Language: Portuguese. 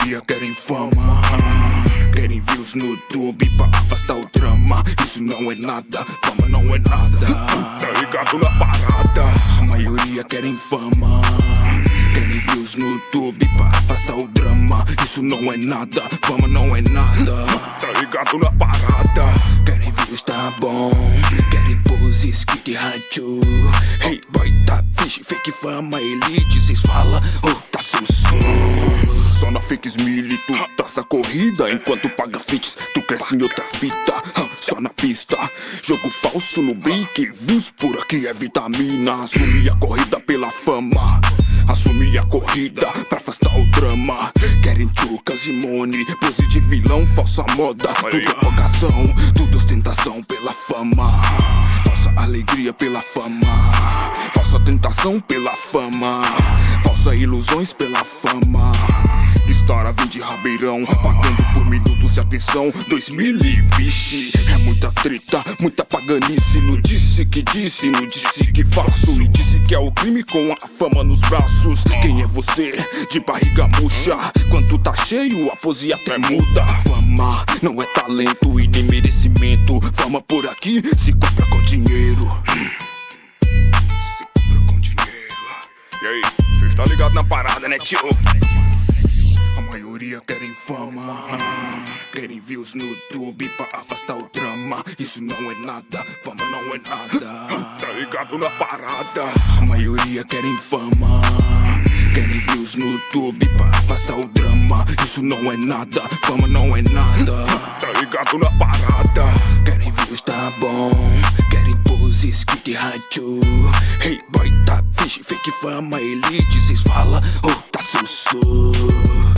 maioria querem fama, querem views no YouTube pra afastar o drama. Isso não é nada, fama não é nada. Tá ligado na parada? A maioria querem fama, querem views no YouTube pra afastar o drama. Isso não é nada, fama não é nada. Tá ligado na parada? Querem views, tá bom, querem poses, kit rádio. Hey boy, tá fixe, fake fama, elite. Cês fala, oh, tá sussu. Só na fakes milito, taça corrida. Enquanto paga fits, tu cresce em outra fita. Só na pista, jogo falso no brick. Views por aqui é vitamina. Assumi a corrida pela fama, assumi a corrida pra afastar o drama. Querem tchucas e money, pose de vilão, falsa moda. Tudo é pagação, tudo ostentação pela fama. Falsa alegria pela fama, falsa tentação pela fama, falsa ilusões pela fama. História vem de Rabeirão, pagando por minutos e atenção. 2000 e vixe, é muita treta, muita paganice. Não disse que disse, não disse que faço. E disse que é o crime com a fama nos braços. Quem é você? De barriga murcha. Quando tá cheio, a pose até muda. Fama não é talento e nem merecimento. Fama por aqui se compra com dinheiro. Se compra com dinheiro. E aí, cês tá ligado na parada, né, tio? A maioria querem fama, querem views no YouTube pra afastar o drama. Isso não é nada, fama não é nada. Tá ligado na parada? A maioria querem fama, querem views no YouTube pra afastar o drama. Isso não é nada, fama não é nada. Tá ligado na parada? Querem views, tá bom, querem poses, kit rádio. Hey boy, tá fixe, fake fama, elite. Cês fala, oh, tá sussu.